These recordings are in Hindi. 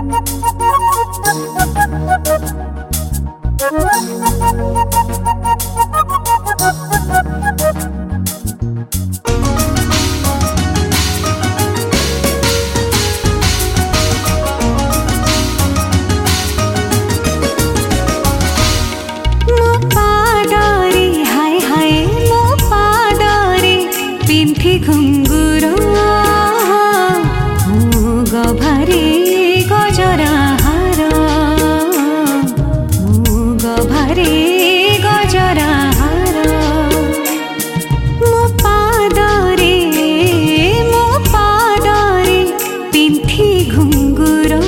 घुंगुरो मुग भरे गजरा हार मुग भरे गजरा हार मो पादरे पिंथी घुंगुरो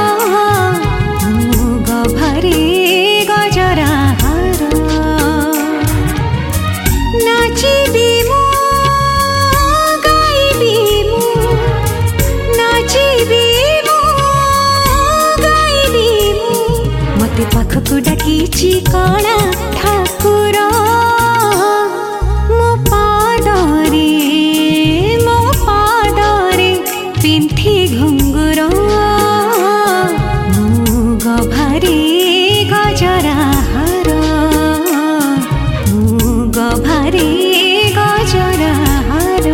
मुग भरे गजरा हार नाचिबी मते पाखकु डाकिछि कणा ठाकुर मो पादरे पिंथी घुंगुरो मुग भरे गजरा हार मुग भरे गजरा हार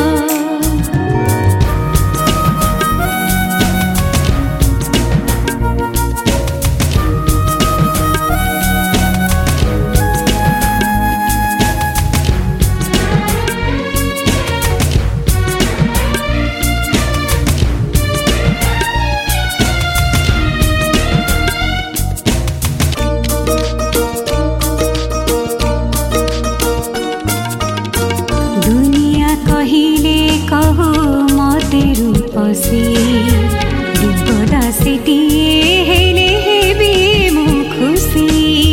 कहिले कहो मते रूपसी विपदासीटी हेले हेबी मु खुशी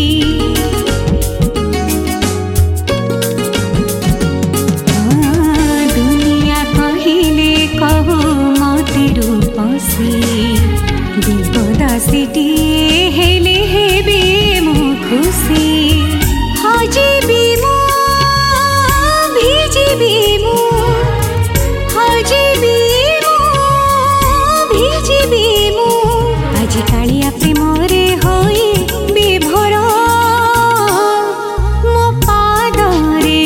दुनिया कहिले कहो मते रूपसी विपदासीटी हेले हेबी मु खुशी हजिबी मु भिजिबी আজি কালিয়া প্রেমরে হই বিভোর মো পাদরে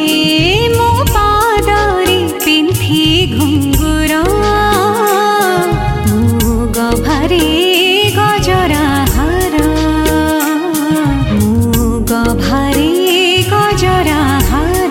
পিন্থি ঘুঙ্গুর মুগ ভরে গজরা হার মুগ ভরে গজরা হার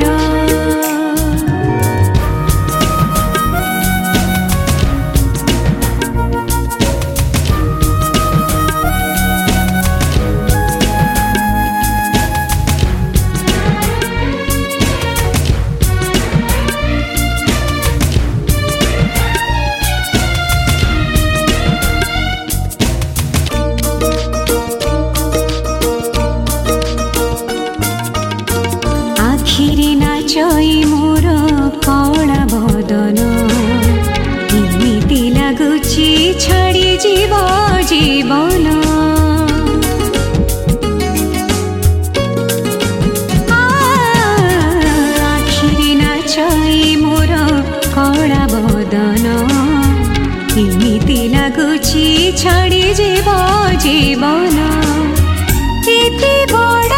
आखिरी नाचई मोर कला बदन एमिति लागुची छाड़ी जीव जीवन आखिरी नाचई मोर कला बदन एमिति लागुची छाड़ी जीव जीवन एते बड़ा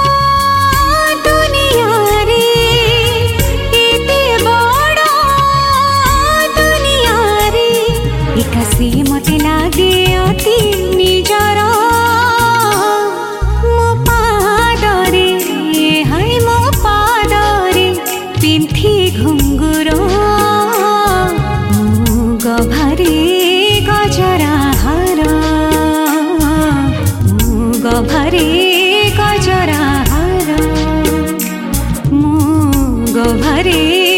एकासी मते लागे अति निजर मो पादरे हाय मो पादरे पिंथी घुंगुरो मुग भरे गजरा हार मुग भरे गजरा हार मुग भरे